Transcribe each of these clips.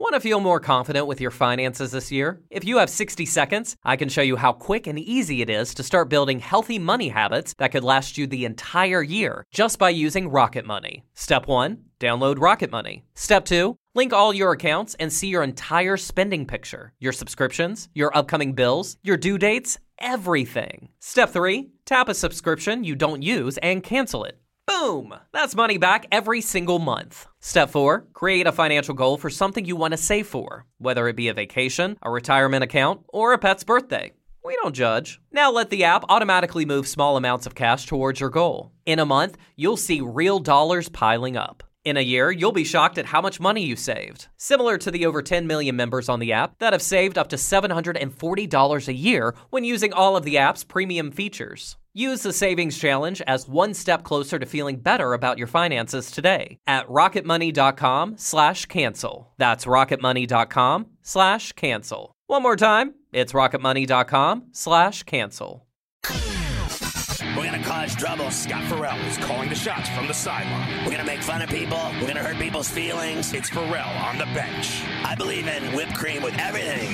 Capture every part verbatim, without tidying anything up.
Want to feel more confident with your finances this year? If you have sixty seconds, I can show you how quick and easy it is to start building healthy money habits that could last you the entire year just by using Rocket Money. Step one, download Rocket Money. Step two, link all your accounts and see your entire spending picture, your subscriptions, your upcoming bills, your due dates, everything. Step three, tap a subscription you don't use and cancel it. Boom! That's money back every single month. Step four, create a financial goal for something you want to save for, whether it be a vacation, a retirement account, or a pet's birthday. We don't judge. Now let the app automatically move small amounts of cash towards your goal. In a month, you'll see real dollars piling up. In a year, you'll be shocked at how much money you saved. Similar to the over ten million members on the app that have saved up to seven hundred forty dollars a year when using all of the app's premium features. Use the Savings Challenge as one step closer to feeling better about your finances today at rocketmoney.com slash cancel. That's rocketmoney.com slash cancel. One more time, it's rocketmoney.com slash cancel. We're going to cause trouble. Scott Farrell is calling the shots from the sideline. We're going to make fun of people. We're going to hurt people's feelings. It's Farrell on the bench. I believe in whipped cream with everything.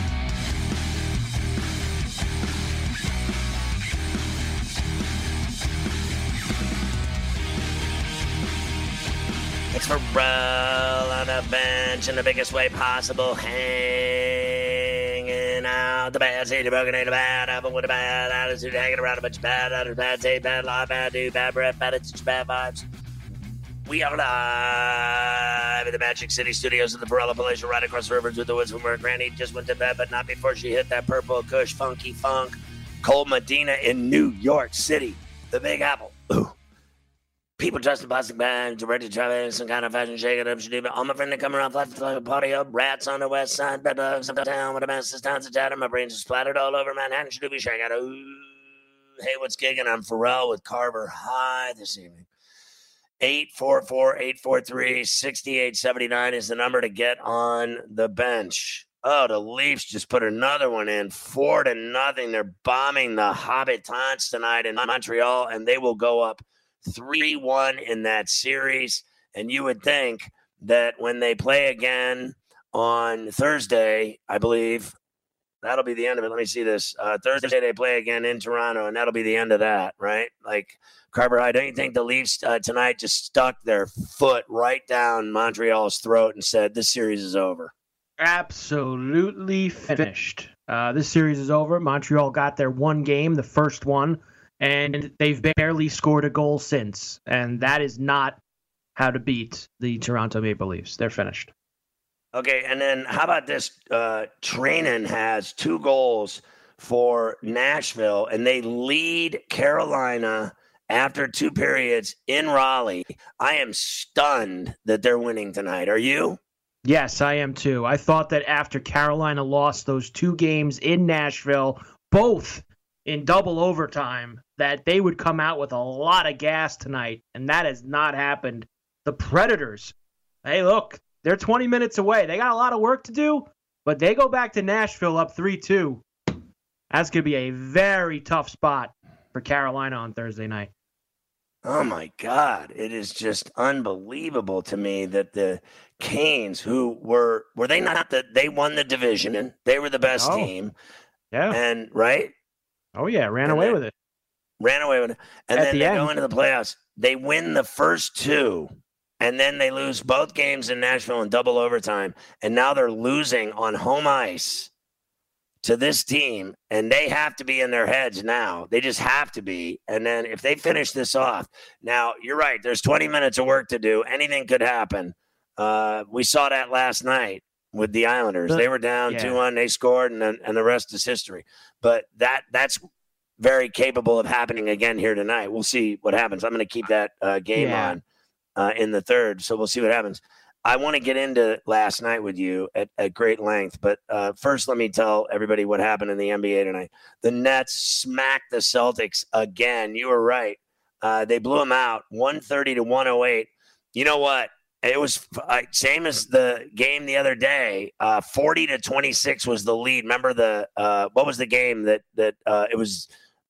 It's Farrell on the bench in the biggest way possible, hanging out the bad seed, broken in the bad apple with a bad attitude, hanging around a bunch of bad attitude, bad taste, bad life, bad dude, bad breath, bad attitude, bad vibes. We are live in the Magic City studios of the Perella Palatial, right across the rivers with the woods from where Granny just went to bed, but not before she hit that purple kush funky funk. Cole Medina in New York City, the Big Apple. Ooh. People dressed in plastic bags, directed traveling, some kind of fashion shake it up, should do. All my friends that come around, flat like a party up, rats on the west side, bed bugs up town with a mess, towns of chatter. My brains are splattered all over Manhattan, should be shaking out. Ooh, hey, what's gigging? I'm Farrell with Carver High this evening. eight four four, eight four three, six eight seven nine is the number to get on the bench. Oh, the Leafs just put another one in, four to nothing. They're bombing the Habitants tonight in Montreal, and they will go up three one in that series. And you would think that when they play again on Thursday, I believe, that'll be the end of it. Let me see this. Uh, Thursday they play again in Toronto, and that'll be the end of that, right? Like, Carver High, don't you think the Leafs uh, tonight just stuck their foot right down Montreal's throat and said, this series is over? Absolutely finished. Uh, this series is over. Montreal got their one game, the first one, and they've barely scored a goal since. And that is not how to beat the Toronto Maple Leafs. They're finished. Okay, and then how about this? Uh, Treinen has two goals for Nashville, and they lead Carolina after two periods in Raleigh. I am stunned that they're winning tonight. Are you? Yes, I am too. I thought that after Carolina lost those two games in Nashville, both in double overtime, that they would come out with a lot of gas tonight, and that has not happened. The Predators, hey, look, they're twenty minutes away. They got a lot of work to do, but they go back to Nashville up three two. That's going to be a very tough spot for Carolina on Thursday night. Oh, my God. It is just unbelievable to me that the Canes, who were, were they not the, they won the division, and they were the best oh. team. Yeah. And, right? Oh, yeah, ran and away then, with it. Ran away with it. And At then the they end. go into the playoffs. They win the first two, and then they lose both games in Nashville in double overtime. And now they're losing on home ice to this team, and they have to be in their heads now. They just have to be. And then if they finish this off, now you're right, there's twenty minutes of work to do. Anything could happen. Uh, we saw that last night with the Islanders. They were down yeah. two one, they scored, and then, and the rest is history. But that that's very capable of happening again here tonight. We'll see what happens. I'm going to keep that uh, game Yeah. on uh, in the third, so we'll see what happens. I want to get into last night with you at, at great length, but uh, first let me tell everybody what happened in the N B A tonight. The Nets smacked the Celtics again. You were right. Uh, they blew them out, one thirty to one oh eight. You know what? It was uh, same as the game the other day. Uh, forty to twenty-six was the lead. Remember the uh, what was the game that that uh, it was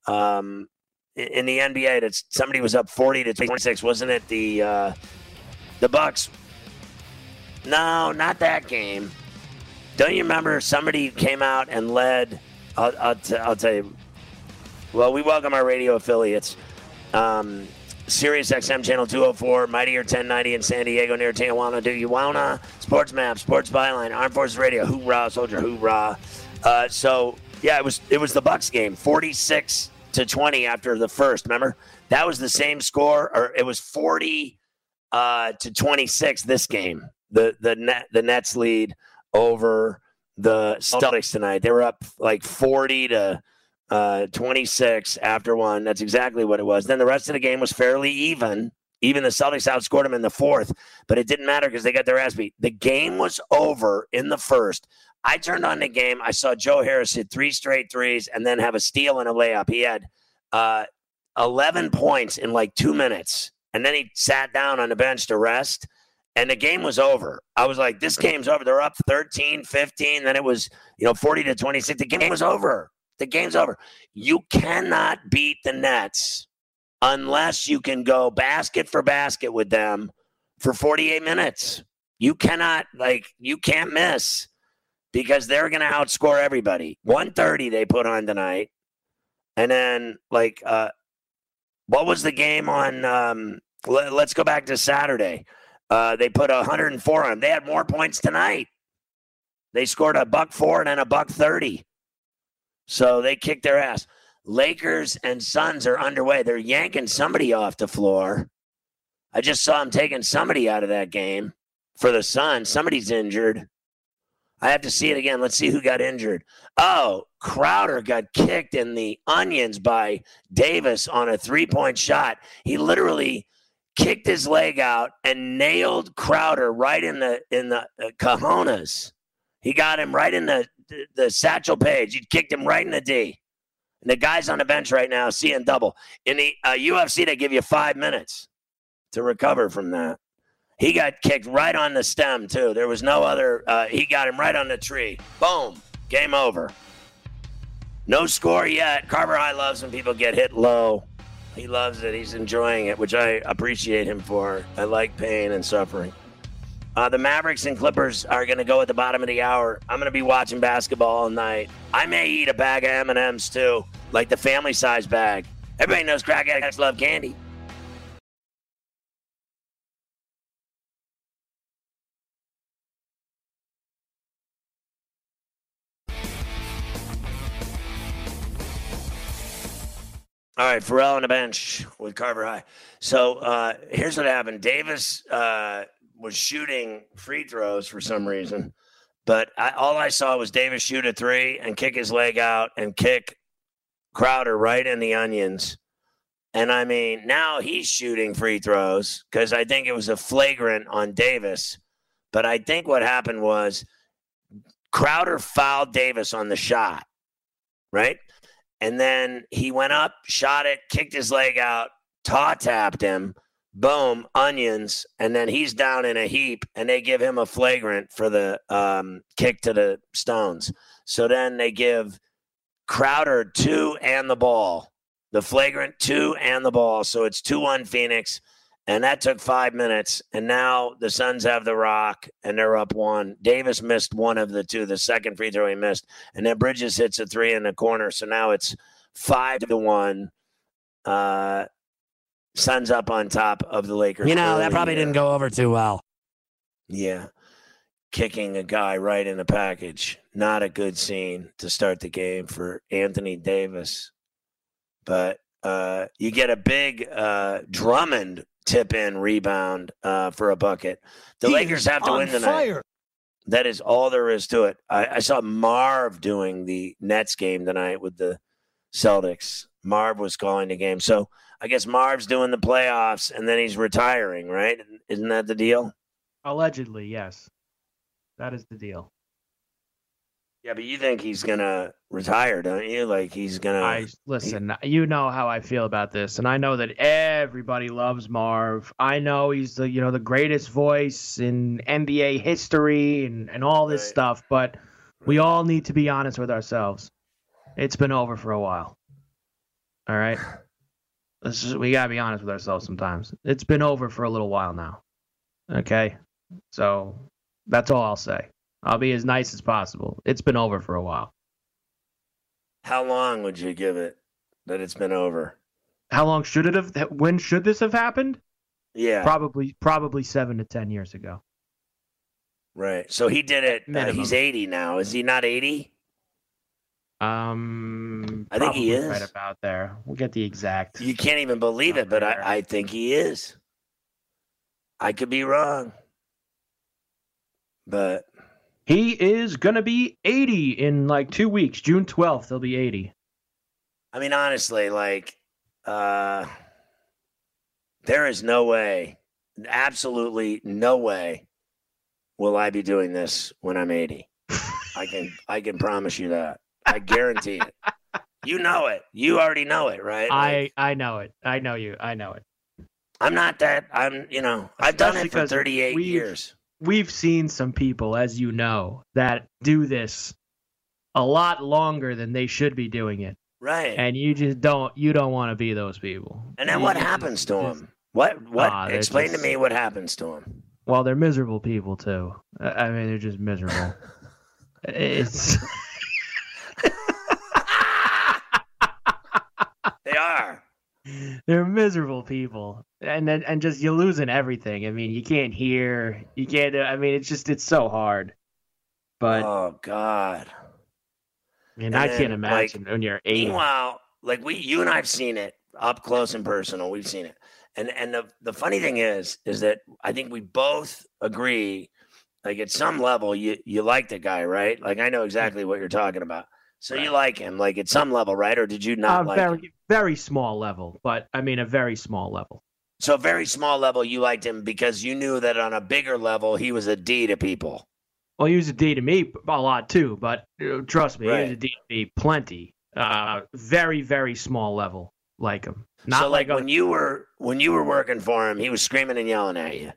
um, in the N B A that somebody was up forty to twenty-six? Wasn't it the uh, the Bucks? No, not that game. Don't you remember somebody came out and led? I'll, I'll, t- I'll tell you. Well, we welcome our radio affiliates. Um, Sirius X M Channel two oh four, Mightier ten ninety in San Diego near Tijuana. Do you wanna? Sports Map, Sports Byline, Armed Forces Radio, hoorah, soldier, hoorah. Uh, so, yeah, it was it was the Bucks game, forty-six to twenty after the first, remember? That was the same score, or it was forty uh, to twenty-six this game. The the net the Nets lead over the Celtics tonight. They were up like forty to uh, twenty-six after one. That's exactly what it was. Then the rest of the game was fairly even. Even the Celtics outscored them in the fourth, but it didn't matter because they got their ass beat. The game was over in the first. I turned on the game. I saw Joe Harris hit three straight threes and then have a steal and a layup. He had uh, eleven points in like two minutes, and then he sat down on the bench to rest. And the game was over. I was like, this game's over. They're up thirteen, fifteen. Then it was, you know, forty to twenty-six. The game was over. The game's over. You cannot beat the Nets unless you can go basket for basket with them for forty-eight minutes. You cannot, like, you can't miss because they're going to outscore everybody. one thirty they put on tonight. And then, like, uh, what was the game on? Um, let, let's go back to Saturday. Uh, they put one hundred four on them. They had more points tonight. They scored a buck four and then a buck thirty. So they kicked their ass. Lakers and Suns are underway. They're yanking somebody off the floor. I just saw them taking somebody out of that game for the Suns. Somebody's injured. I have to see it again. Let's see who got injured. Oh, Crowder got kicked in the onions by Davis on a three-point shot. He literally kicked his leg out and nailed Crowder right in the in the uh, cojones. He got him right in the, the the satchel page. He kicked him right in the D. And the guy's on the bench right now seeing double. In the uh, U F C, they give you five minutes to recover from that. He got kicked right on the stem, too. There was no other. Uh, he got him right on the tree. Boom. Game over. No score yet. Carver High loves when people get hit low. He loves it. He's enjoying it, which I appreciate him for. I like pain and suffering. Uh, the Mavericks and Clippers are going to go at the bottom of the hour. I'm going to be watching basketball all night. I may eat a bag of M and M's, too, like the family-size bag. Everybody knows crack addicts love candy. All right, Pharrell on the bench with Carver High. So uh, here's what happened. Davis uh, was shooting free throws for some reason, but I, all I saw was Davis shoot a three and kick his leg out and kick Crowder right in the onions. And, I mean, now he's shooting free throws because I think it was a flagrant on Davis. But I think what happened was Crowder fouled Davis on the shot, right? And then he went up, shot it, kicked his leg out, taw-tapped him, boom, onions, and then he's down in a heap, and they give him a flagrant for the um, kick to the stones. So then they give Crowder two and the ball, the flagrant two and the ball. So it's two one Phoenix, and that took five minutes. And now the Suns have the rock, and they're up one. Davis missed one of the two, the second free throw he missed. And then Bridges hits a three in the corner. So now it's five to one. Uh, Suns up on top of the Lakers. You know, that probably didn't go over too well. Yeah. Kicking a guy right in the package. Not a good scene to start the game for Anthony Davis. But uh, you get a big uh, Drummond tip-in rebound uh, for a bucket. The he Lakers have to win tonight. Fire. That is all there is to it. I, I saw Marv doing the Nets game tonight with the Celtics. Marv was calling the game. So I guess Marv's doing the playoffs, and then he's retiring, right? Isn't that the deal? Allegedly, yes. That is the deal. Yeah, but you think he's going to retire, don't you? Like he's going to... I Listen, he, you know how I feel about this, and I know that everybody loves Marv. I know he's the, you know, the greatest voice in N B A history and, and all this right. stuff, but we all need to be honest with ourselves. It's been over for a while. All right? This is, we got to be honest with ourselves sometimes. It's been over for a little while now. Okay? So That's all I'll say. I'll be as nice as possible. It's been over for a while. How long would you give it that it's been over? How long should it have? When should this have happened? Yeah. Probably, probably seven to ten years ago. Right. So he did it. Uh, Minimum. he's eighty now. Is he not eighty? Um, I think he probably is. right about there. We'll get the exact. You can't even believe it, but I, I think he is. I could be wrong. But He is going to be eighty in like two weeks. June twelfth, he'll be eighty. I mean, honestly, like, uh, there is no way, absolutely no way will I be doing this when I'm eighty. I can, I can promise you that. I guarantee it. You know it. You already know it, right? Like, I, I know it. I know you. I know it. I'm not that, I'm, you know, I've done Especially it for 'cause thirty-eight we've- years. We've seen some people, as you know, that do this a lot longer than they should be doing it. Right. And you just don't you don't want to be those people. And then You what just- happens to just- him? What, what, Ah, they're explain just- to me what happens to him. Well, they're miserable people too. I I mean, they're just miserable. It's They are. they're miserable people, and then and just you're losing everything. I mean, you can't hear, you can't. I mean, it's just it's so hard. But Oh, God. I mean, and I then, can't imagine when you're eighty. Meanwhile, like we, you and I've seen it up close and personal. We've seen it, and and the the funny thing is, is that I think we both agree, like at some level, you you like the guy, right? Like I know exactly what you're talking about. So you like him, like at some level, right? Or did you not Uh, like very him? very small level, but I mean a very small level. So very small level, you liked him because you knew that on a bigger level, he was a D to people. Well, he was a D to me a lot too, but uh, trust me, he Right. was a D to me plenty. Uh, very very small level, like him. Not so like, like, when you were when you were working for him, he was screaming and yelling at you.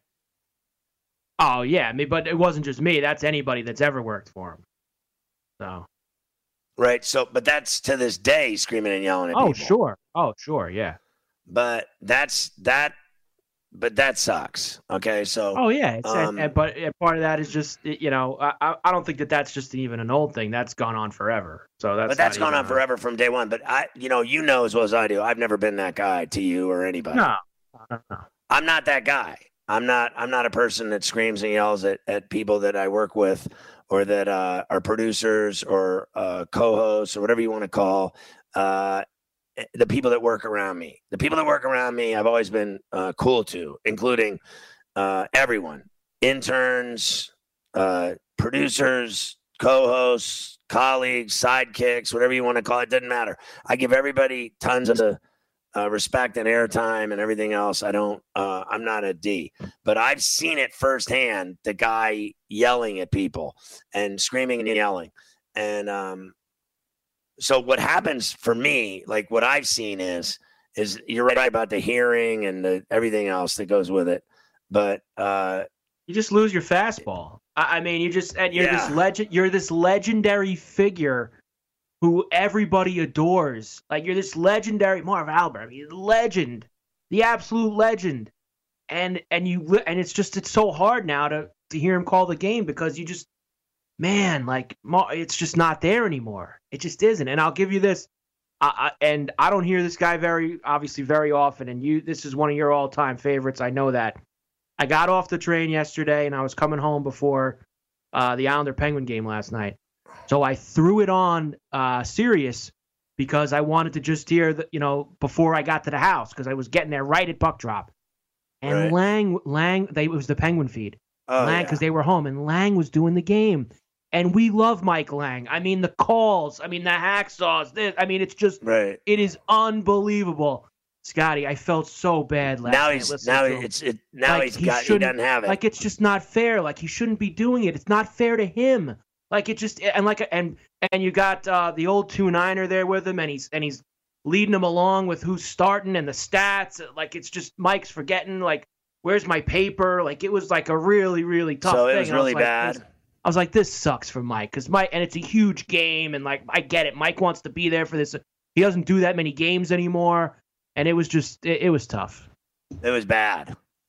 oh yeah, I mean, but it wasn't just me. That's anybody that's ever worked for him. So. Right. So, but that's to this day screaming and yelling at Oh people. sure. Oh sure. Yeah. But that's that. But that sucks. Okay. So, Oh yeah. It's, Um, and, and, but and part of that is just you know I I- I don't think that that's just even an old thing. That's gone on forever. So that's. but that's not gone even on a- forever from day one. But I, you know, you know as well as I do, I've never been that guy to you or anybody. No. No, no. I'm not that guy. I'm not. I'm not a person that screams and yells at, at people that I work with, or that uh, are producers or uh, co-hosts or whatever you want to call uh, the people that work around me. The people that work around me, I've always been uh, cool to, including uh, everyone, interns, uh, producers, co-hosts, colleagues, sidekicks, whatever you want to call it. Doesn't matter. I give everybody tons of Uh, respect and airtime and everything else. I don't, uh, I'm not a D, but I've seen it firsthand, the guy yelling at people and screaming and yelling. And um, so what happens for me, like what I've seen is, is you're right about the hearing and the, everything else that goes with it. But uh, You just lose your fastball. I, I mean, you just and you're Yeah. this legend. You're this legendary figure who everybody adores. Like you're this legendary Marv Albert. I mean, legend, the absolute legend. And and you li- and it's just it's so hard now to to hear him call the game because you just man like Mar- it's just not there anymore. It just isn't. And I'll give you this. I, I, and I don't hear this guy very obviously very often. And you, this is one of your all time favorites. I know that. I got off the train yesterday and I was coming home before uh, the Islander Penguin game last night. So I threw it on uh, Sirius because I wanted to just hear the, you know, before I got to the house because I was getting there right at puck drop. And Right. Lang, Lang, they, it was the Penguin feed. oh, Lang, yeah. because they were home, and Lang was doing the game. And we love Mike Lang. I mean, the calls, I mean, the hacksaws. This, I mean, it's just, right. it is unbelievable. Scotty, I felt so bad last Now night he's listening now to him. it's it now Like, he's he got he shouldn't- doesn't have it. Like it's just not fair. Like he shouldn't be doing it. It's not fair to him. Like it just and like and and you got uh, the old two niner there with him, and he's and he's leading him along with who's starting and the stats. Like it's just Mike's forgetting. Like where's my paper? Like it was like a really really tough so thing. it was And I really like, bad. this- I was like, this sucks for Mike because Mike and it's a huge game, and like I get it. Mike wants to be there for this. He doesn't do that many games anymore, and it was just it, it was tough. It was bad.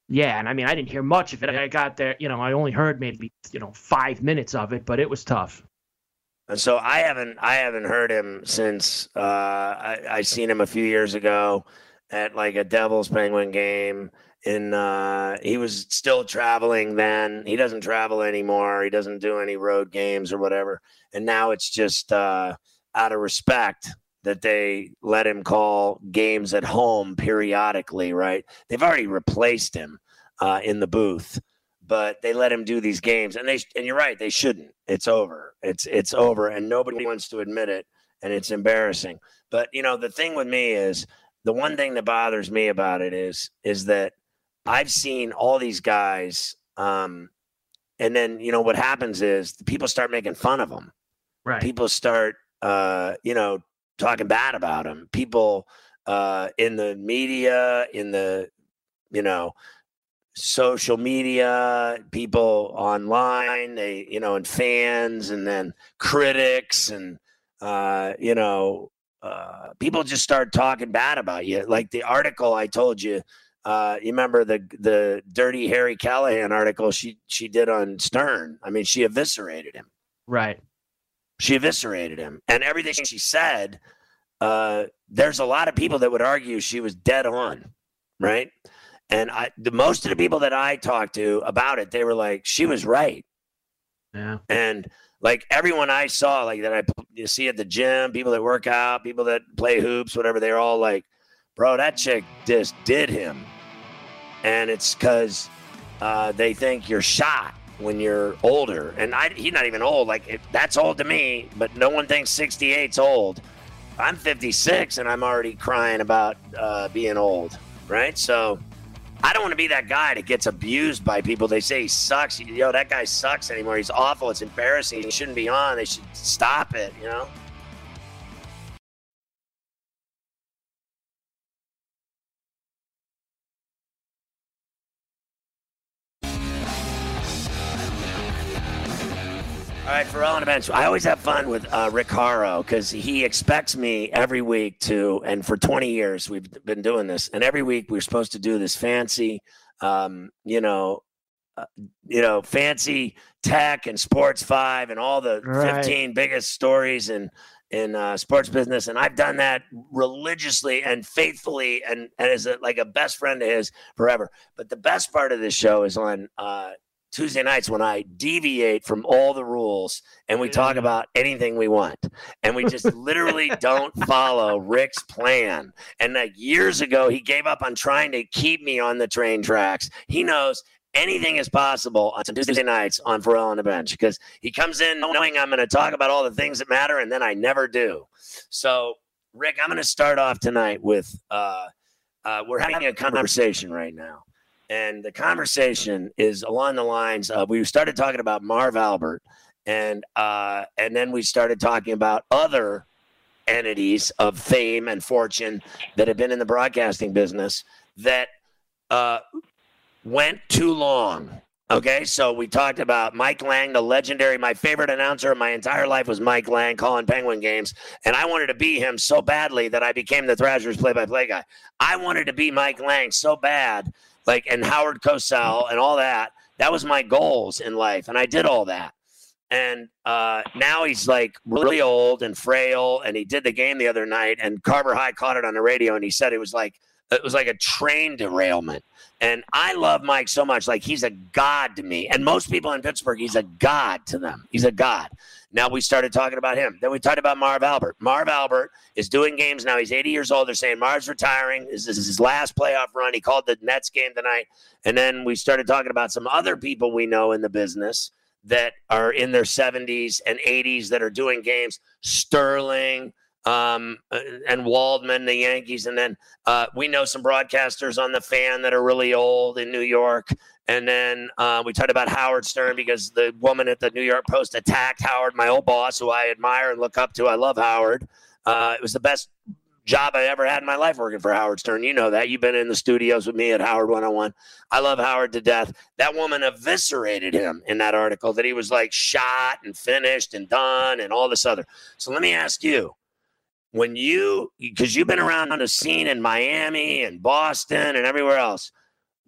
Yeah, and I mean, I didn't hear much of it. I got there, you know, I only heard maybe, you know, five minutes of it, but it was tough. And so I haven't, I haven't heard him since uh, I, I seen him a few years ago at like a Devils Penguin game. In uh, he was still traveling then. He doesn't travel anymore. He doesn't do any road games or whatever. And now it's just uh, out of respect that they let him call games at home periodically, right? They've already replaced him uh, in the booth, but they let him do these games. And they and you're right, they shouldn't. It's over. It's it's over, and nobody wants to admit it, and it's embarrassing. But, you know, the thing with me is, the one thing that bothers me about it is is that I've seen all these guys, um, and then, you know, what happens is people start making fun of them. Right. People start, uh, you know, talking bad about him. People uh, in the media, in the, you know, social media, people online, they, you know, and fans, and then critics, and, uh, you know, uh, people just start talking bad about you. Like the article I told you, uh, you remember the the Dirty Harry Callahan article she she did on Stern. I mean, she eviscerated him. Right. She eviscerated him. And everything she said, uh, there's a lot of people that would argue she was dead on, right? And I, the most of the people that I talked to about it, they were like, she was right. Yeah. And like everyone I saw, like that I you see at the gym, people that work out, people that play hoops, whatever, they're all like, bro, that chick just did him. And it's because uh, they think you're shot when you're older. And I, he's not even old. Like, it, that's old to me, but no one thinks sixty-eight's old. I'm fifty-six, and I'm already crying about uh, being old, right? So I don't want to be that guy that gets abused by people. They say he sucks. Yo, that guy sucks anymore. He's awful. It's embarrassing. He shouldn't be on. They should stop it, you know? All right, Ferrall on the bench. I always have fun with uh, Rick Haro because he expects me every week to, and for twenty years we've been doing this, and every week we're supposed to do this fancy, um, you know, uh, you know, fancy tech and Sports Five and all the Right. fifteen biggest stories in in uh, sports business, and I've done that religiously and faithfully, and, and as a, like a best friend of his forever. But the best part of this show is on Uh, Tuesday nights when I deviate from all the rules and we talk about anything we want. And we just literally don't follow Rick's plan. And like years ago, he gave up on trying to keep me on the train tracks. He knows anything is possible on Tuesday nights on Ferrall on the Bench because he comes in knowing I'm going to talk about all the things that matter, and then I never do. So, Rick, I'm going to start off tonight with uh, uh, we're having a conversation right now. And the conversation is along the lines of, we started talking about Marv Albert, and uh, and then we started talking about other entities of fame and fortune that have been in the broadcasting business that uh, went too long. Okay, so we talked about Mike Lang, the legendary, my favorite announcer of my entire life was Mike Lang calling Penguin games, and I wanted to be him so badly that I became the Thrashers play-by-play guy. I wanted to be Mike Lang so bad. Like, and Howard Cosell and all that. That was my goals in life. And I did all that. And uh, now he's like really old and frail. And he did the game the other night. And Carver High caught it on the radio. And he said it was like, it was like a train derailment. And I love Mike so much. Like, he's a god to me. And most people in Pittsburgh, he's a god to them. He's a god. Now we started talking about him. Then we talked about Marv Albert. Marv Albert is doing games now. He's eighty years old. They're saying Marv's retiring. This is his last playoff run. He called the Nets game tonight. And then we started talking about some other people we know in the business that are in their seventies and eighties that are doing games. Sterling um, and Waldman, the Yankees. And then uh, we know some broadcasters on the Fan that are really old in New York. And then uh, we talked about Howard Stern because the woman at the New York Post attacked Howard, my old boss, who I admire and look up to. I love Howard. Uh, it was the best job I ever had in my life working for Howard Stern. You know that. You've been in the studios with me at Howard one oh one. I love Howard to death. That woman eviscerated him in that article, that he was like shot and finished and done and all this other. So let me ask you, when you, because you've been around on the scene in Miami and Boston and everywhere else,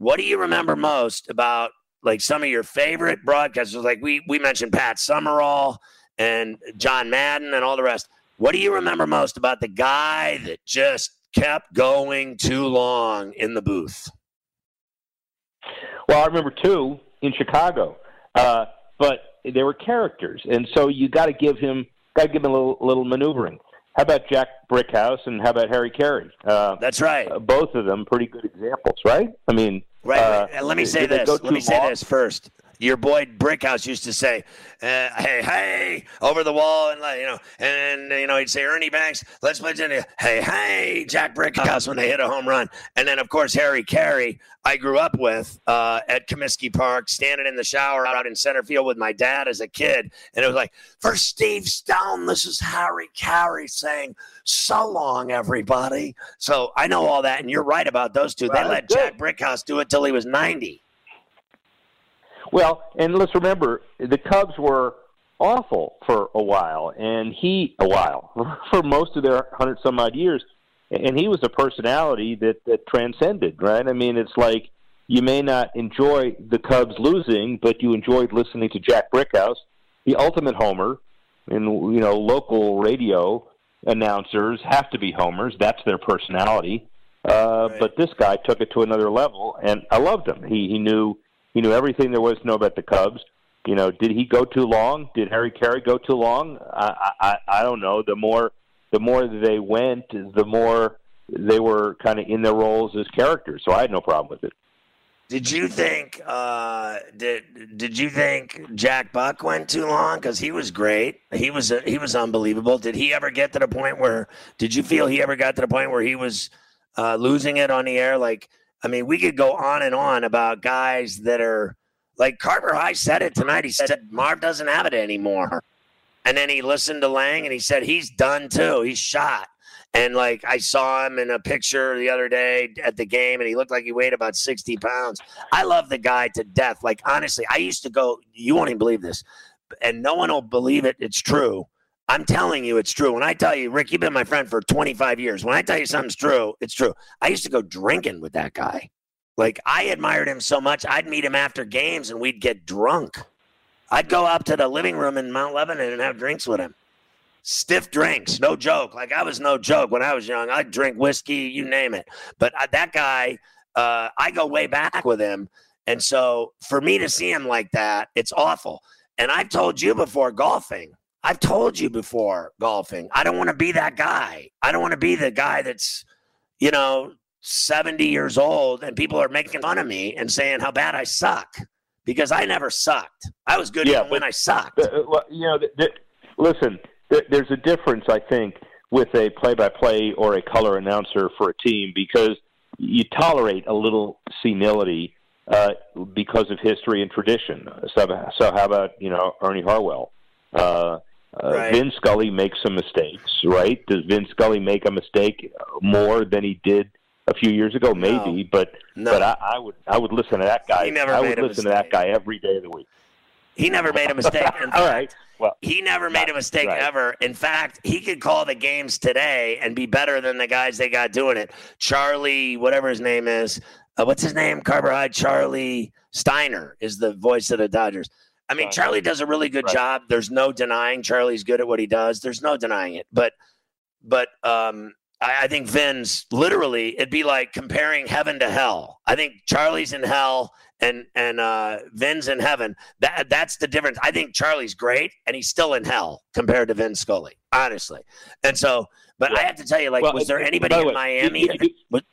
what do you remember most about like some of your favorite broadcasters? Like we we mentioned Pat Summerall and John Madden and all the rest. What do you remember most about the guy that just kept going too long in the booth? Well, I remember two in Chicago, uh, but they were characters, and so you got to give him got to give him a little, little maneuvering. How about Jack Brickhouse and how about Harry Carey? Uh, That's right. Uh, both of them pretty good examples, right? I mean, right. Uh, right. Let me say this. Let me say this first. Your boy Brickhouse used to say, uh, "Hey, hey," over the wall, and you know, and you know, he'd say, "Ernie Banks, let's play it." Hey, hey, Jack Brickhouse when they hit a home run, and then of course Harry Carey, I grew up with uh, at Comiskey Park, standing in the shower out in center field with my dad as a kid, and it was like, "For Steve Stone, this is Harry Carey saying, so long, everybody." So I know all that, and you're right about those two. Well, they let good. Jack Brickhouse do it till he was ninety. Well, and let's remember, the Cubs were awful for a while, and he, a while, for most of their hundred-some-odd years, and he was a personality that, that transcended, right? I mean, it's like you may not enjoy the Cubs losing, but you enjoyed listening to Jack Brickhouse, the ultimate homer, and, you know, local radio announcers have to be homers. That's their personality. Uh, right. But this guy took it to another level, and I loved him. He, he knew... He knew everything there was to know about the Cubs. You know, did he go too long? Did Harry Carey go too long? I, I, I don't know. The more, the more they went, the more they were kind of in their roles as characters. So I had no problem with it. Did you think? Uh, did Did you think Jack Buck went too long? Because he was great. He was uh, he was unbelievable. Did he ever get to the point where? Did you feel he ever got to the point where he was uh, losing it on the air? Like. I mean, we could go on and on about guys that are like Carver High said it tonight. He said Marv doesn't have it anymore. And then he listened to Lang and he said he's done too. He's shot. And like I saw him in a picture the other day at the game and he looked like he weighed about sixty pounds. I love the guy to death. Like, honestly, I used to go, you won't even believe this, and no one will believe it. It's true. I'm telling you, it's true. When I tell you, Rick, you've been my friend for twenty-five years. When I tell you something's true, it's true. I used to go drinking with that guy. Like, I admired him so much, I'd meet him after games and we'd get drunk. I'd go up to the living room in Mount Lebanon and have drinks with him. Stiff drinks, no joke. Like, I was no joke when I was young. I'd drink whiskey, you name it. But uh, that guy, uh, I go way back with him. And so for me to see him like that, it's awful. And I've told you before, golfing. I've told you before, golfing. I don't want to be that guy. I don't want to be the guy that's, you know, seventy years old and people are making fun of me and saying how bad I suck because I never sucked. I was good yeah, even when I sucked. Uh, well, you know, th- th- listen, th- there's a difference, I think, with a play-by-play or a color announcer for a team because you tolerate a little senility uh, because of history and tradition. So, so how about, you know, Ernie Harwell? Uh, Uh, right. Vin Scully makes some mistakes, right? Does Vin Scully make a mistake more than he did a few years ago? Maybe, no. but no. but I, I would I would listen to that guy. He never I made would a listen mistake. to that guy every day of the week. He never made a mistake. In All fact, right. Well, he never made a mistake right. ever. In fact, he could call the games today and be better than the guys they got doing it. Charlie, whatever his name is, uh, what's his name? Carver High. Charlie Steiner is the voice of the Dodgers. I mean, Charlie does a really good right. job. There's no denying Charlie's good at what he does. There's no denying it. But, but um, I, I think Vin's literally, it'd be like comparing heaven to hell. I think Charlie's in hell and and uh, Vin's in heaven. That that's the difference. I think Charlie's great and he's still in hell compared to Vin Scully, honestly. And so, but yeah. I have to tell you, like, well, was there anybody in way, Miami? You, you, was,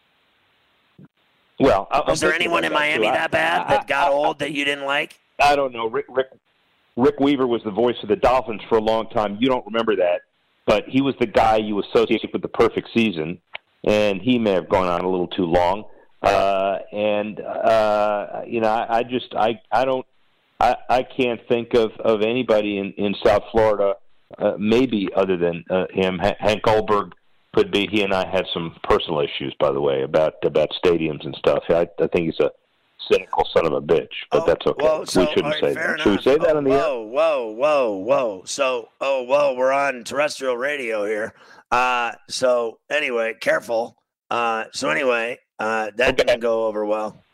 well, I'll, was there anyone in Miami that bad that got old that you didn't like? I don't know. Rick, Rick Rick Weaver was the voice of the Dolphins for a long time. You don't remember that, but he was the guy you associate with the perfect season, and he may have gone on a little too long. Uh, and uh, you know, I, I just I I don't I, I can't think of, of anybody in, in South Florida, uh, maybe other than uh, him. H- Hank Goldberg could be. He and I had some personal issues, by the way, about about stadiums and stuff. I, I think he's a cynical son of a bitch, but oh, that's okay. Well, so, we shouldn't right, say that. Enough. Should we say that oh, on the whoa, air? Whoa, whoa, whoa, whoa. So, oh, whoa, we're on terrestrial radio here. Uh, so, anyway, careful. Uh, so, anyway, uh, that okay. didn't go over well.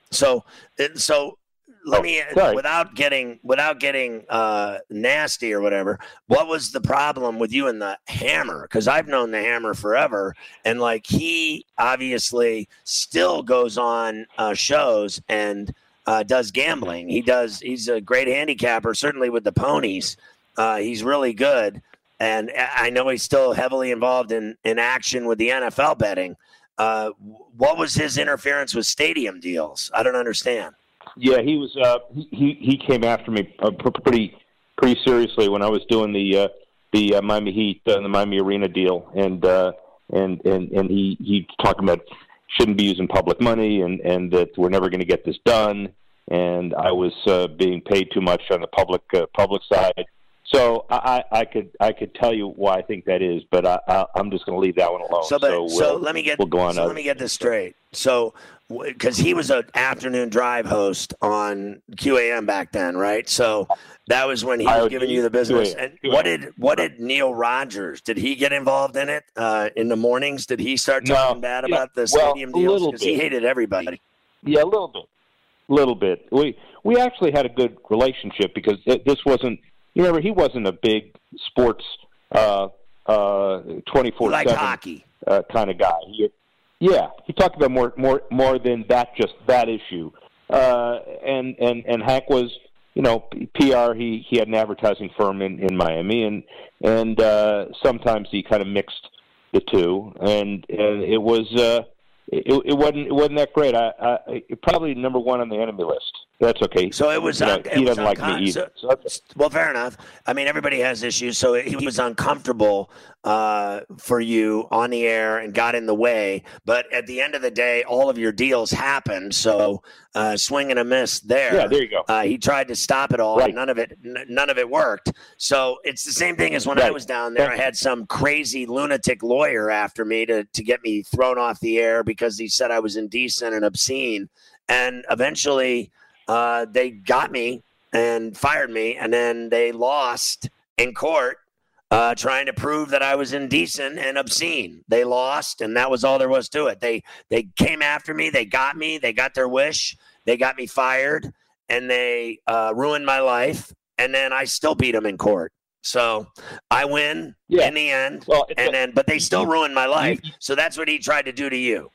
So, so let Oh, me, sorry. without getting without getting uh, nasty or whatever. What was the problem with you and the Hammer? Because I've known the Hammer forever, and like he obviously still goes on uh, shows and uh, does gambling. He does. He's a great handicapper, certainly with the ponies. Uh, he's really good, and I know he's still heavily involved in in action with the N F L betting. Uh, what was his interference with stadium deals? I don't understand. Yeah, he was. Uh, he he came after me uh, pretty pretty seriously when I was doing the uh, the uh, Miami Heat uh, the Miami Arena deal, and uh, and and and he he talking about shouldn't be using public money, and and that we're never going to get this done, and I was uh, being paid too much on the public uh, public side. So I, I could I could tell you why I think that is, but I, I, I'm just going to leave that one alone. So, but, so, so we'll, let me get we'll go on so let me get this straight. So, because he was an afternoon drive host on Q A M back then, right? So that was when he was giving you the business. And what did what did Neil Rogers? Did he get involved in it uh, in the mornings? Did he start talking No, bad yeah, about the well, stadium a deals? little Because he bit. hated everybody. Yeah, a little bit, a little bit. We we actually had a good relationship because th- this wasn't. You remember, he wasn't a big sports uh, uh, twenty-four Like seven hockey. uh, kind of guy. He, yeah, he talked about more more more than that, just that issue. Uh, and and and Hank was, you know, P R. He he had an advertising firm in, in Miami, and and uh, sometimes he kind of mixed the two, and and it was. Uh, It, it wasn't. It wasn't that great. I, I probably number one on the enemy list. That's okay. So it was. You know, Un- it he was doesn't like uncom- me either. so- So that's- well, fair enough. I mean, everybody has issues. So he was uncomfortable uh, for you on the air and got in the way. But at the end of the day, all of your deals happened. So uh, swing and a miss there. Yeah, there you go. Uh, he tried to stop it all, Right. and none of it. N- none of it worked. So it's the same thing as when I Right. was down there. I had some crazy lunatic lawyer after me to to get me thrown off the air because he said I was indecent and obscene. And eventually, uh, they got me and fired me, and then they lost in court uh, trying to prove that I was indecent and obscene. They lost, and that was all there was to it. They they came after me. They got me. They got their wish. They got me fired, and they uh, ruined my life. And then I still beat them in court. So I win Yeah. in the end. Well, it's and a- then, but they still ruined my life. So that's what he tried to do to you.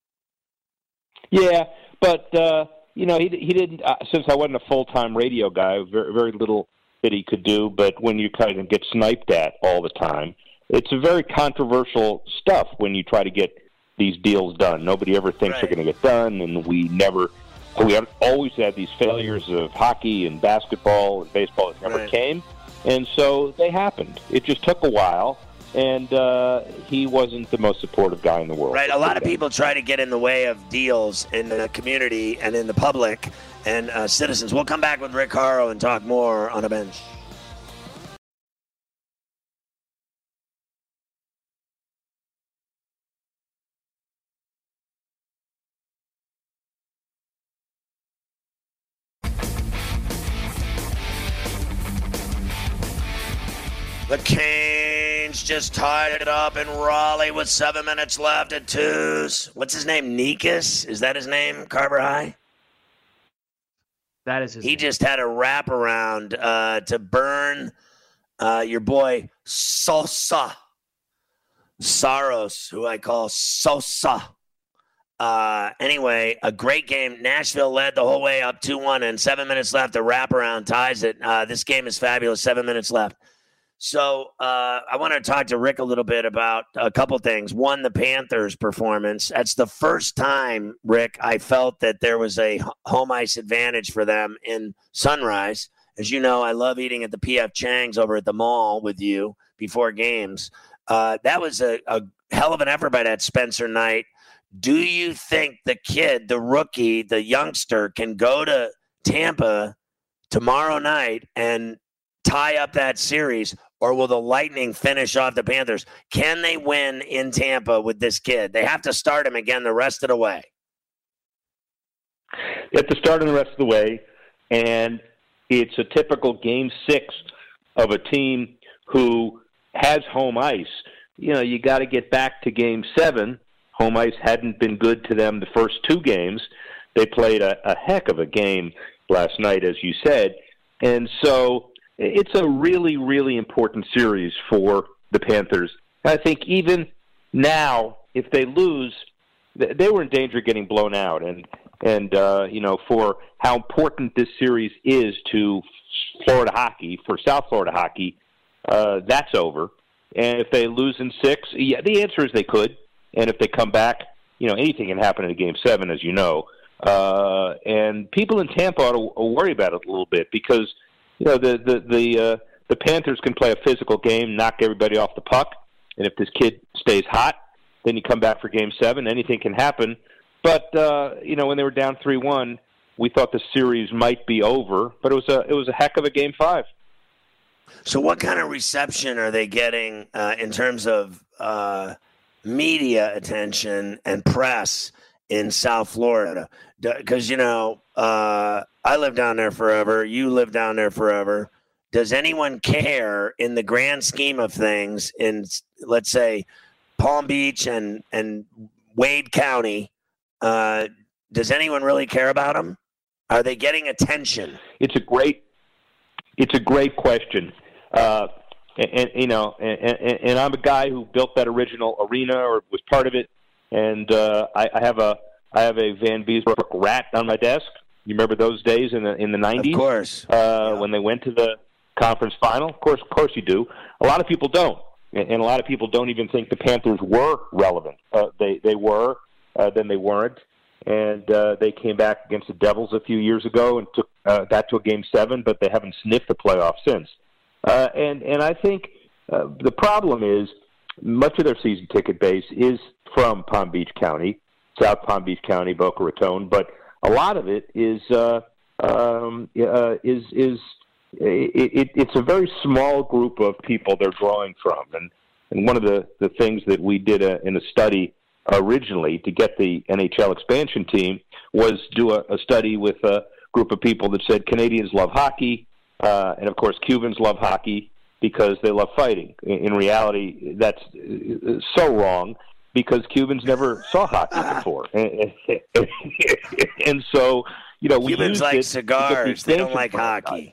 yeah, but uh, you know, he he didn't. Uh, since I wasn't a full time radio guy, very very little that he could do. But when you kind of get sniped at all the time, it's a very controversial stuff when you try to get these deals done. Nobody ever thinks Right. they're going to get done, and we never. We have always had these failures of hockey and basketball and baseball that never Right. came, and so they happened. It just took a while, and uh, he wasn't the most supportive guy in the world. Right. A lot of people try to get in the way of deals in the community and in the public and uh, citizens. We'll come back with Rick Horrow and talk more on a bench. The Canes just tied it up in Raleigh with seven minutes left at twos. What's his name? Nikas? Is that his name? Carver High? That is his He name. just had a wraparound uh, to burn uh, your boy Sosa. Saros, who I call Sosa. Uh, anyway, a great game. Nashville led the whole way up two one, and seven minutes left. The wraparound ties it. Uh, this game is fabulous. Seven minutes left. So uh, I want to talk to Rick a little bit about a couple things. One, the Panthers' performance. That's the first time, Rick, I felt that there was a home ice advantage for them in Sunrise. As you know, I love eating at the P F Chang's over at the mall with you before games. Uh, that was a, a hell of an effort by that Spencer Knight. Do you think the kid, the rookie, the youngster can go to Tampa tomorrow night and tie up that series, or will the Lightning finish off the Panthers? Can they win in Tampa with this kid? They have to start him again the rest of the way. At the start and the rest of the way, and it's a typical game six of a team who has home ice. You know, you got to get back to game seven. Home ice hadn't been good to them the first two games, they played a, a heck of a game last night, as you said. And so it's a really, really important series for the Panthers. I think even now, if they lose, they were in danger of getting blown out. And, and uh, you know, for how important this series is to Florida hockey, for South Florida hockey, uh, that's over. And if they lose in six, yeah, the answer is they could. And if they come back, you know, anything can happen in a game seven, as you know. Uh, and people in Tampa ought to worry about it a little bit because, you know, the the the, uh, the Panthers can play a physical game, knock everybody off the puck, and if this kid stays hot, then you come back for game seven. Anything can happen. But uh, you know, when they were down three one, we thought the series might be over, but it was a it was a heck of a game five. So what kind of reception are they getting uh, in terms of uh, media attention and press in South Florida? Because, you know, uh, I live down there forever. You live down there forever. Does anyone care in the grand scheme of things in, let's say, Palm Beach and, and Wade County? Uh, does anyone really care about them? Are they getting attention? It's a great It's a great question. Uh, and, and, you know, and, and, and I'm a guy who built that original arena or was part of it. And uh, I, I have a I have a Van Beesbrook rat on my desk. You remember those days in the in the nineties? Of course. Uh, yeah. When they went to the conference final? Of course, of course you do. A lot of people don't. And a lot of people don't even think the Panthers were relevant. Uh, they, they were, uh, then they weren't. And uh, they came back against the Devils a few years ago and took uh, that to a game seven, but they haven't sniffed the playoffs since. Uh, and and I think uh, the problem is much of their season ticket base is from Palm Beach County, South Palm Beach County, Boca Raton, but a lot of it is uh, um, uh, is is it, it, it's a very small group of people they're drawing from. And and one of the, the things that we did a, in a study originally to get the N H L expansion team was do a, a study with a group of people that said Canadians love hockey, uh, and of course Cubans love hockey because they love fighting. In, in reality, that's so wrong because Cubans never saw hockey before, and, and, and so you know we Cubans used like it cigars; they don't like hockey.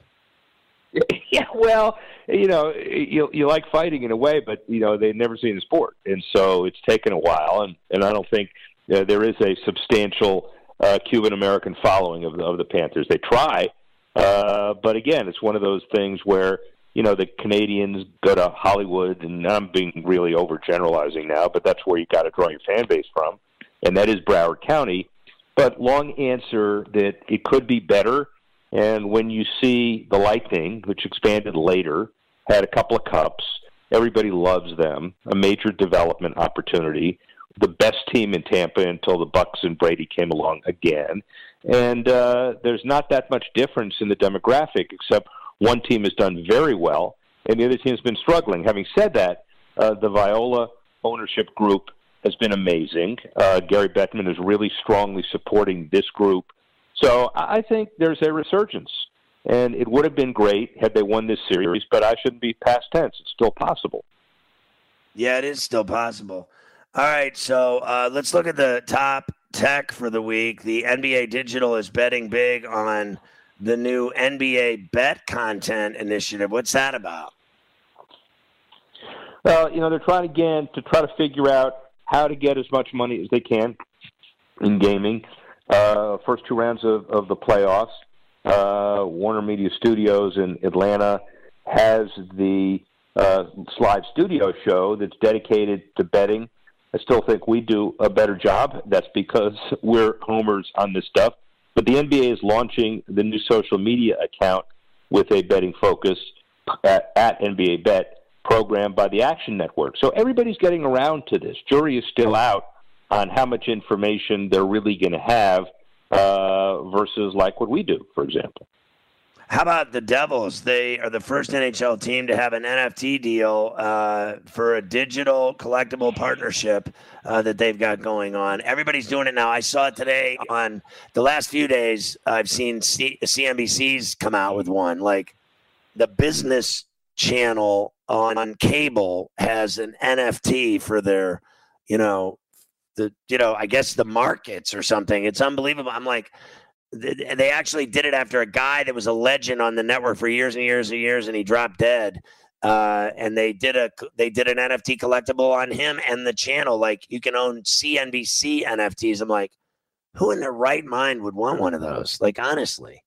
Yeah, well, you know, you you like fighting in a way, but you know they've never seen the sport, and so it's taken a while. And, and I don't think uh, there is a substantial uh, Cuban American following of the, of the Panthers. They try, uh, but again, it's one of those things where you know the Canadians go to Hollywood, and I'm being really overgeneralizing now, but that's where you got to draw your fan base from, and that is Broward County. But long answer that it could be better. And when you see the Lightning, which expanded later, had a couple of cups, everybody loves them, a major development opportunity, the best team in Tampa until the Bucks and Brady came along again. And uh, there's not that much difference in the demographic, except one team has done very well, and the other team has been struggling. Having said that, uh, the Viola ownership group has been amazing. Uh, Gary Bettman is really strongly supporting this group. So I think there's a resurgence, and it would have been great had they won this series, but I shouldn't be past tense. It's still possible. Yeah, it is still possible. All right, so uh, let's look at the top tech for the week. The N B A Digital is betting big on the new N B A Bet Content Initiative. What's that about? Well, you know, they're trying again to try to figure out how to get as much money as they can in gaming. Uh, first two rounds of, of the playoffs, uh, Warner Media Studios in Atlanta has the uh, Slide Studio show that's dedicated to betting. I still think we do a better job. That's because we're homers on this stuff. But the N B A is launching the new social media account with a betting focus at, at N B A Bet, programmed by the Action Network. So everybody's getting around to this. Jury is still out on how much information they're really going to have uh, versus like what we do, for example. How about the Devils? They are the first N H L team to have an N F T deal uh, for a digital collectible partnership uh, that they've got going on. Everybody's doing it now. I saw it today on the last few days. I've seen C- CNBC's come out with one. Like the business channel on, on cable has an N F T for their, you know, the you know, I guess the markets or something. It's unbelievable. I'm like, they actually did it after a guy that was a legend on the network for years and years and years, and he dropped dead. Uh, and they did a they did an N F T collectible on him and the channel. Like, you can own C N B C N F Ts. I'm like, who in their right mind would want one of those? Like, honestly.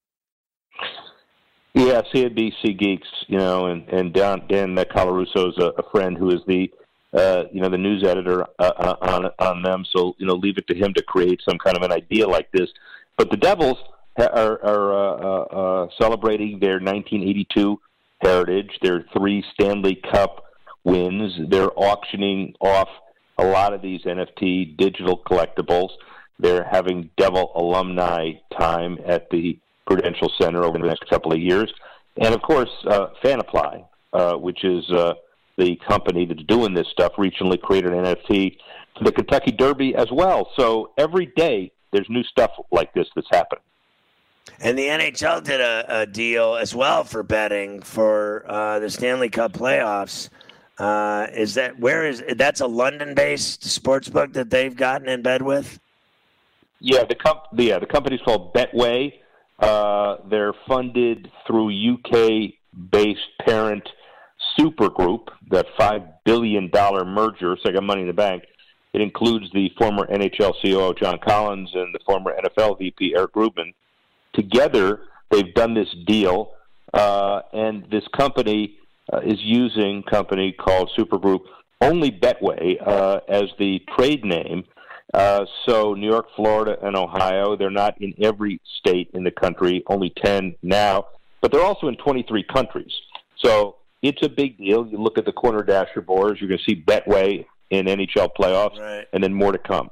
Yeah, C N B C geeks, you know, and and Dan, Dan Colaruso's a, a friend who is the uh, you know the news editor uh, on on them. So you know, leave it to him to create some kind of an idea like this. But the Devils are, are uh, uh, celebrating their nineteen eighty-two heritage, their three Stanley Cup wins. They're auctioning off a lot of these N F T digital collectibles. They're having Devil alumni time at the Prudential Center over the next couple of years. And, of course, uh, Fanapply, uh, which is uh, the company that's doing this stuff, recently created an N F T for the Kentucky Derby as well. So every day there's new stuff like this that's happening. And the N H L did a, a deal as well for betting for uh, the Stanley Cup playoffs. Uh, is that where is that's a London-based sports book that they've gotten in bed with? Yeah, the comp- yeah, the company's called Betway. Uh, they're funded through U K-based parent Supergroup, that five billion dollars merger. It's like a Money in the Bank. It includes the former N H L C O O John Collins and the former N F L V P Eric Rubin. Together, they've done this deal, uh, and this company uh, is using a company called Supergroup, only Betway, uh, as the trade name. Uh, so New York, Florida, and Ohio, they're not in every state in the country, only ten now, but they're also in twenty-three countries. So it's a big deal. You look at the corner dasher boards, you're going to see Betway in N H L playoffs, right, and then more to come.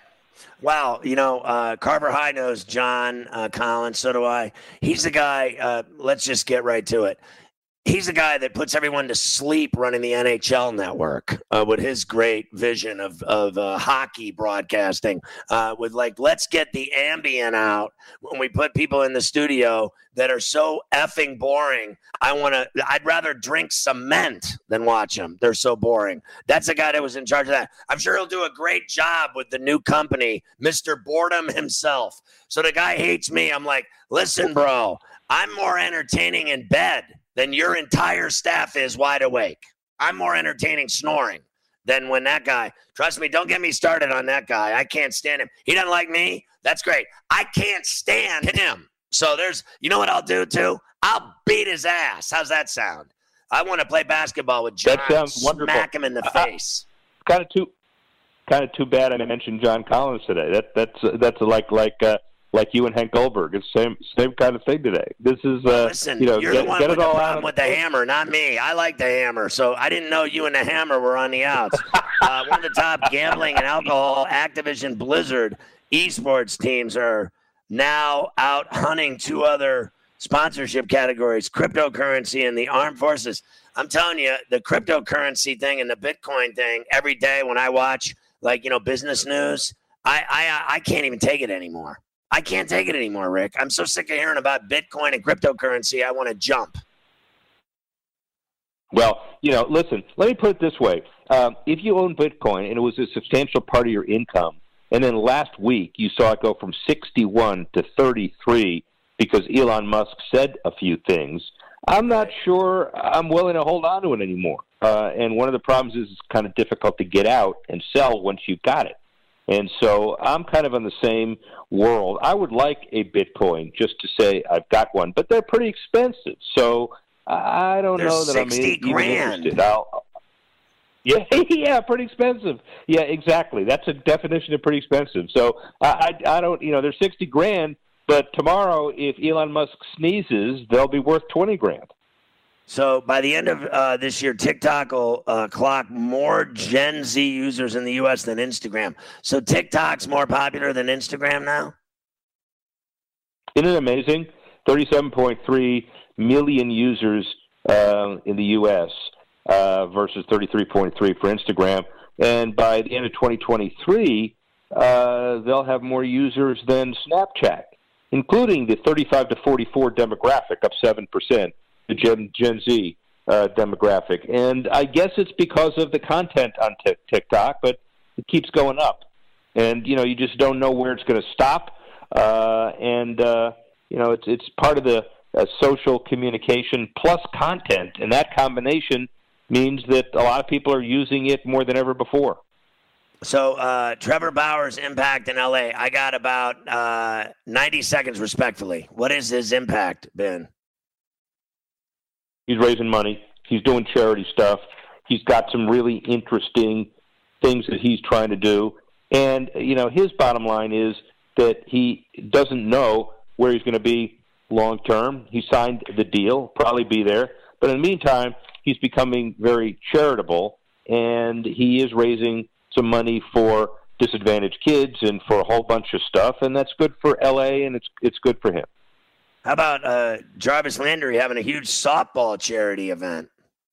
Wow, you know, uh, Carver High knows John uh, Collins, so do I. He's the guy, uh, let's just get right to it. He's the guy that puts everyone to sleep running the N H L network uh, with his great vision of, of uh, hockey broadcasting, uh, with like, let's get the ambient out when we put people in the studio that are so effing boring. I want to, I'd rather drink cement than watch them. They're so boring. That's the guy that was in charge of that. I'm sure he'll do a great job with the new company, Mister Boredom himself. So the guy hates me. I'm like, listen, bro, I'm more entertaining in bed than your entire staff is wide awake. I'm more entertaining snoring than when that guy, trust me, don't get me started on that guy. I can't stand him. He doesn't like me. That's great. I can't stand him. So there's, you know what I'll do too? I'll beat his ass. How's that sound? I want to play basketball with John. That sounds wonderful. Smack him in the face. Uh, kind of too, kind of too bad I mentioned John Collins today. That that's that's like like uh, like you and Hank Goldberg. It's same same kind of thing today. This is uh, listen. You know, you're get, the one get with it all the out problem with the hammer, not me. I like the hammer, so I didn't know you and the hammer were on the outs. uh, one of the top gambling and alcohol Activision Blizzard esports teams are now out hunting two other sponsorship categories: cryptocurrency and the armed forces. I'm telling you, the cryptocurrency thing and the Bitcoin thing. Every day when I watch, like, you know, business news, I I I can't even take it anymore. I can't take it anymore, Rick. I'm so sick of hearing about Bitcoin and cryptocurrency. I want to jump. Well, you know, listen, let me put it this way. Um, if you own Bitcoin and it was a substantial part of your income, and then last week you saw it go from sixty-one to thirty-three because Elon Musk said a few things, I'm not sure I'm willing to hold on to it anymore. Uh, and one of the problems is it's kind of difficult to get out and sell once you've got it. And so I'm kind of on the same world. I would like a Bitcoin just to say I've got one, but they're pretty expensive. So I don't they're know that I'm sixty even grand. interested. I'll, yeah, yeah, pretty expensive. Yeah, exactly. That's a definition of pretty expensive. So I, I, I don't, you know, they're sixty grand, but tomorrow if Elon Musk sneezes, they'll be worth twenty grand. So by the end of uh, this year, TikTok will uh, clock more Gen Z users in the U S than Instagram. So TikTok's more popular than Instagram now? Isn't it amazing? thirty-seven point three million users uh, in the U S uh, versus thirty-three point three for Instagram. And by the end of twenty twenty-three, uh, they'll have more users than Snapchat, including the thirty-five to forty-four demographic, up seven percent. The Gen, Gen Z uh, demographic. And I guess it's because of the content on t- TikTok, but it keeps going up. and you know you just don't know where it's going to stop. Uh, and uh, you know it's it's part of the uh, social communication plus content, and that combination means that a lot of people are using it more than ever before. So uh, Trevor Bauer's impact in L A, I got about uh, ninety seconds respectfully. What is his impact been? He's raising money. He's doing charity stuff. He's got some really interesting things that he's trying to do. And, you know, his bottom line is that he doesn't know where he's going to be long term. He signed the deal, probably be there. But in the meantime, he's becoming very charitable, and he is raising some money for disadvantaged kids and for a whole bunch of stuff, and that's good for L A, and it's it's good for him. How about uh, Jarvis Landry having a huge softball charity event?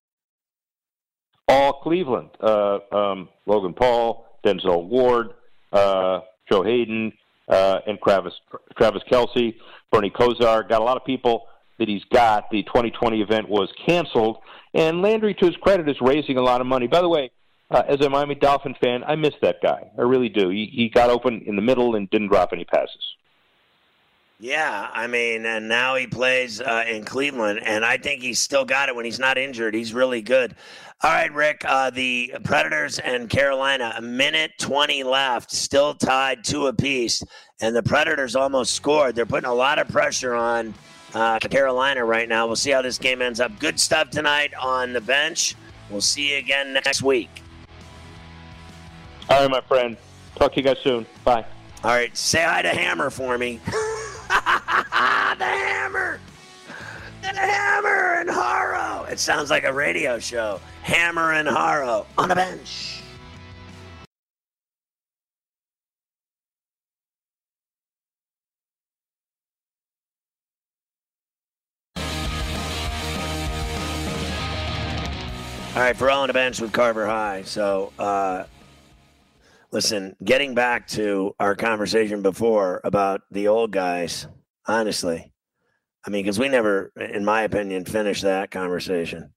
All Cleveland. Uh, um, Logan Paul, Denzel Ward, uh, Joe Hayden, uh, and Travis, Travis Kelce, Bernie Kosar. Got a lot of people that he's got. The twenty twenty event was canceled, and Landry, to his credit, is raising a lot of money. By the way, uh, as a Miami Dolphin fan, I miss that guy. I really do. He, he got open in the middle and didn't drop any passes. Yeah, I mean, and now he plays uh, in Cleveland, and I think he's still got it when he's not injured. He's really good. All right, Rick, uh, the Predators and Carolina, a minute twenty left, still tied two apiece, and the Predators almost scored. They're putting a lot of pressure on uh, Carolina right now. We'll see how this game ends up. Good stuff tonight on the bench. We'll see you again next week. All right, my friend. Talk to you guys soon. Bye. All right, say hi to Hammer for me. The Hammer! The Hammer and Harrow! It sounds like a radio show. Hammer and Harrow on the bench. All right, Ferrall on the bench with Carver High. So, uh, listen, getting back to our conversation before about the old guys, honestly, I mean, because we never, in my opinion, finished that conversation.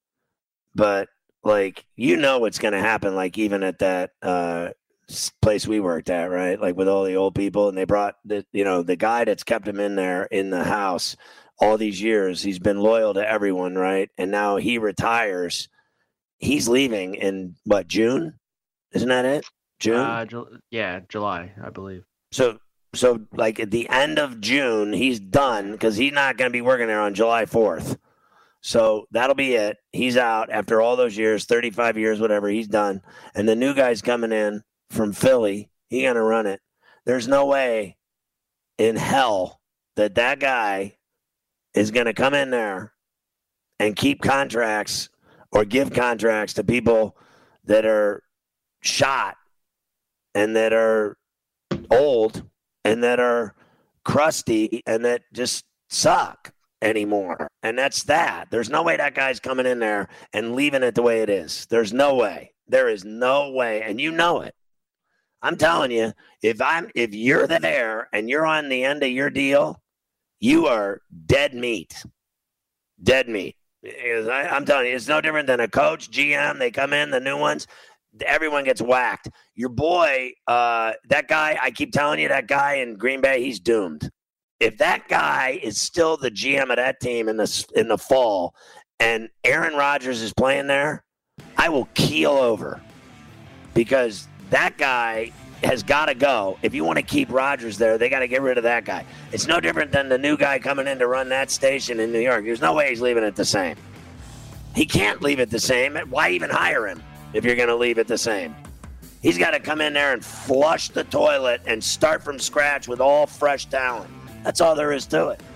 But, like, you know what's going to happen, like, even at that uh, place we worked at, right? Like, with all the old people, and they brought, the, you know, the guy that's kept him in there in the house all these years. He's been loyal to everyone, right? And now he retires. He's leaving in, what, June? Isn't that it? June? Uh, Ju- yeah, July, I believe. So, so like at the end of June, he's done because he's not going to be working there on July fourth. So that'll be it. He's out after all those years, thirty-five years, whatever. He's done. And the new guy's coming in from Philly. He's going to run it. There's no way in hell that that guy is going to come in there and keep contracts or give contracts to people that are shot and that are old and that are crusty and that just suck anymore. And that's that. There's no way that guy's coming in there and leaving it the way it is. There's no way. There is no way. And you know it. I'm telling you, if I'm if you're there and you're on the end of your deal, you are dead meat. Dead meat. I, I'm telling you, it's no different than a coach, G M. They come in, the new ones. Everyone gets whacked. Your boy, uh, that guy, I keep telling you, that guy in Green Bay, he's doomed. If that guy is still the G M of that team in the, in the fall and Aaron Rodgers is playing there, I will keel over because that guy has got to go. If you want to keep Rodgers there, they got to get rid of that guy. It's no different than the new guy coming in to run that station in New York. There's no way he's leaving it the same. He can't leave it the same. Why even hire him if you're going to leave it the same? He's got to come in there and flush the toilet and start from scratch with all fresh talent. That's all there is to it.